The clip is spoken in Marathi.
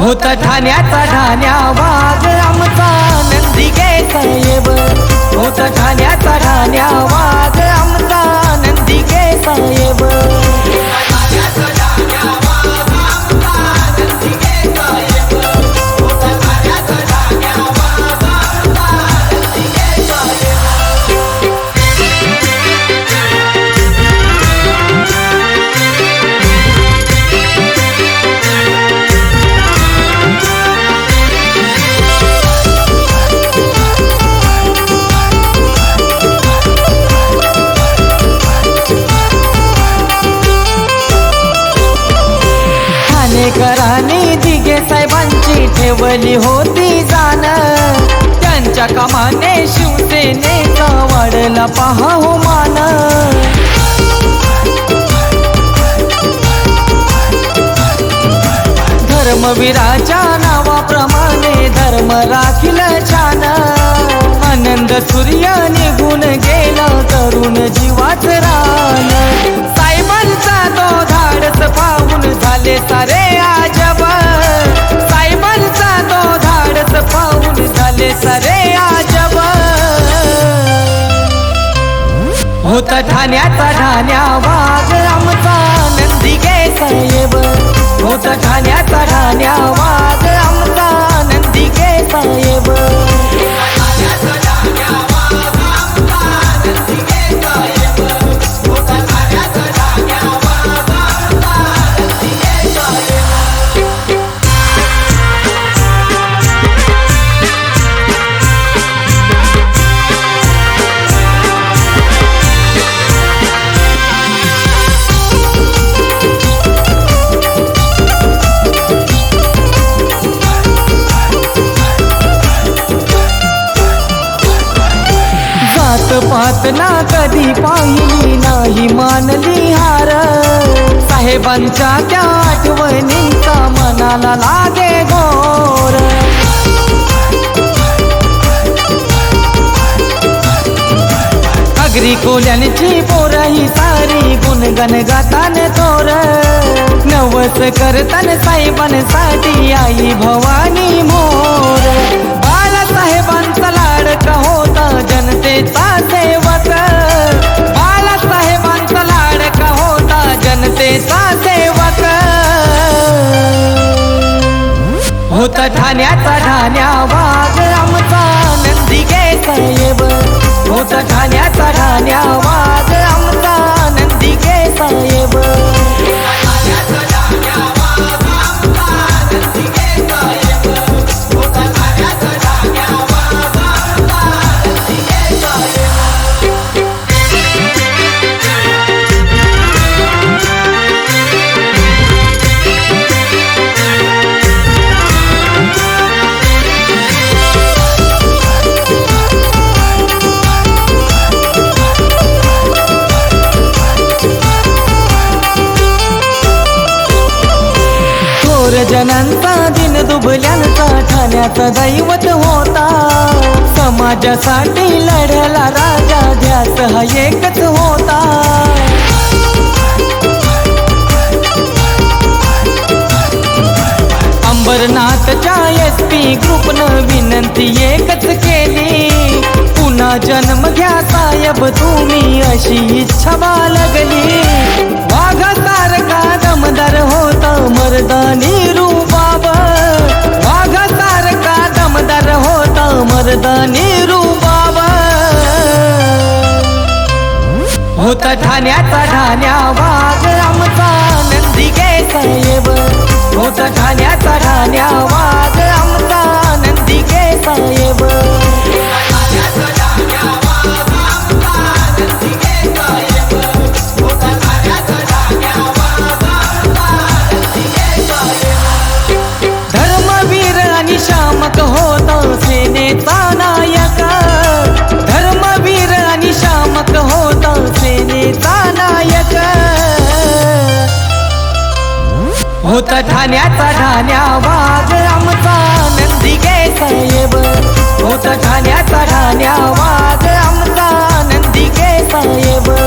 होत ठाण्याचा ठाण्या वाघ आमचा नंदिके साहेब। होत ठाण्याचा ठाण्या वाघ आमचा नंदिके साहेब। ठाणेकरांनी दिघे साहेबांची ठेवली होती जाण। त्यांच्या कामाने शिवसेनेचा वाढला पहा हो मान। धर्मवीराच्या नावाप्रमाणे धर्म राखील छान। आनंद सूर्य निघून गेला तरुण जीवाच रान। साहेबांचा तो धाडस पाहून झाले सारे आजब। साहेबांचा तो धाडस पाहून झाले सारे आजब। होत ठाण्याचा ठाण्या वाघ आमचा नंदिके साहेब। होत ठाण्याचा ठाण्या वाघ आमचा नंदिके साहेब। पात ना कधी पाहिली नाही मानली हार। साहेबांच्या त्या आठवणींचा मनाला लागे घोर। अगरी कोल्यांची पोरही सारी गुणगण गातान थोर। नवस करतान साहेबांसाठी आई भवानी मोर। बाळासाहेबांचा लाडका होता जनतेचा सेवक। बाळासाहेबांचा लाडका होता जनतेचा सेवक। होत ठाण्याचा ठाण्या वाघ आमचा नंदिके साहेब। होत ठाण्याचा ठाण्या वाघ आमचा नंदिके साहेब। जनांचा दिन दुबल्यांचा ठाण्याचा दैवत होता। समाजासाठी लढला राजा ध्यास हा एकच होता। अंबरनाथच्या SP ग्रुपनं विनंती एकच केली। पुन्हा जन्म घ्या साहेब तुम्ही अशी इच्छा बाळगली। वाघासारखा दमदार होता मर्दानी रुबाब। वाघासारखा दमदार होता मर्दानी रुबाब। होत ठाण्याचा ठाण्या वाघ आमचा नंदिके साहेब। होत ठाण्याचा ठाण्या वाघ आमचा नंदिके साहेब। धर्मवीर आणि शामक होता सेनेचा नायक। धर्मवीर आणि शामक होता सेनेचा नायक। होत ठाण्याचा ठाण्या वाघ आमचा नंदिके साहेब। होत ठाण्याचा ठाण्या वाघ आमचा नंदिके साहेब।